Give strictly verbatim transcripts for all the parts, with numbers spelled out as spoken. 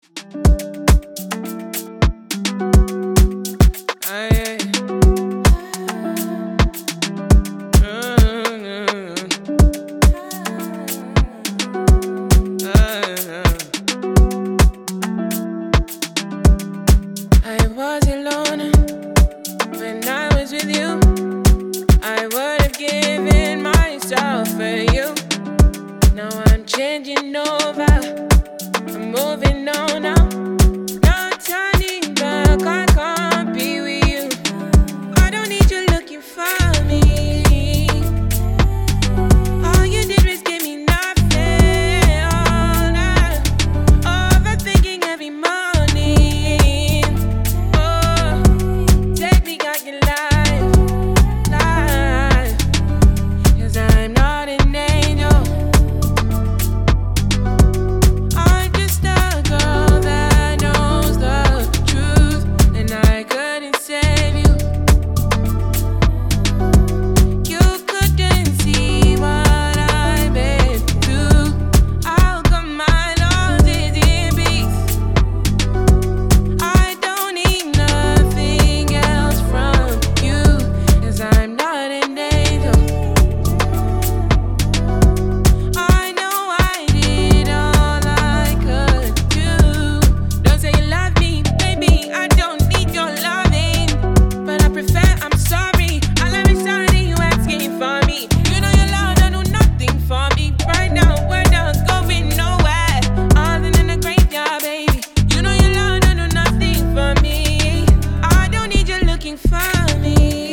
I was alone when I was with you. I would have given myself for you. Now I'm changing over, I'm moving on now. No turning back, I can't be with you. I don't need you looking for me. All you did was give me nothing. All night, overthinking every morning. Oh, take me out your life, life. 'Cause I'm not an angel. I'm just a girl that knows the truth, and I couldn't save you. You couldn't see what I've been through. How come my love is in peace? I don't need nothing else from you, 'cause I'm not an angel. I know I did all I could do. Don't say you love me, baby, I don't need your loving. But I prefer I'm sorry. All I'm sorry you asking for me. You know your love don't do nothing for me. Right now, we're not going nowhere. Other than a graveyard, baby. You know your love don't do nothing for me. I don't need you looking for me.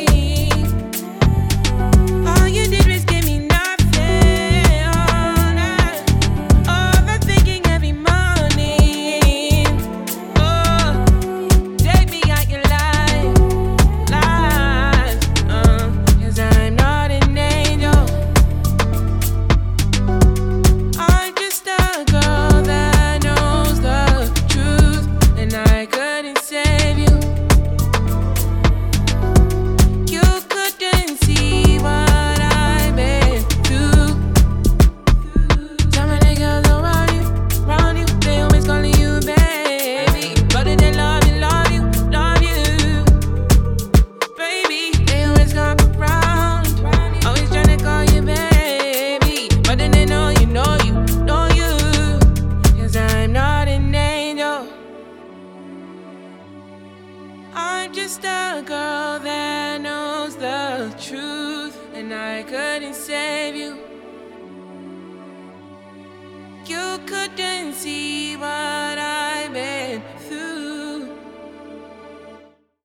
All you did was give me nothing. All night, overthinking every morning. Oh, take me out your life, life. Uh, 'cause I'm not an angel. I'm just a girl that knows the truth, and I couldn't save you. You couldn't see what I've been through. Some of the girls around you, around you, they always calling you baby, but they love you, love you, love you, baby. They always come around, always trying to call you baby, but then they know you, know you, know you. 'Cause I'm not an angel. I'm just a girl that knows the truth, and I couldn't save you. You couldn't see what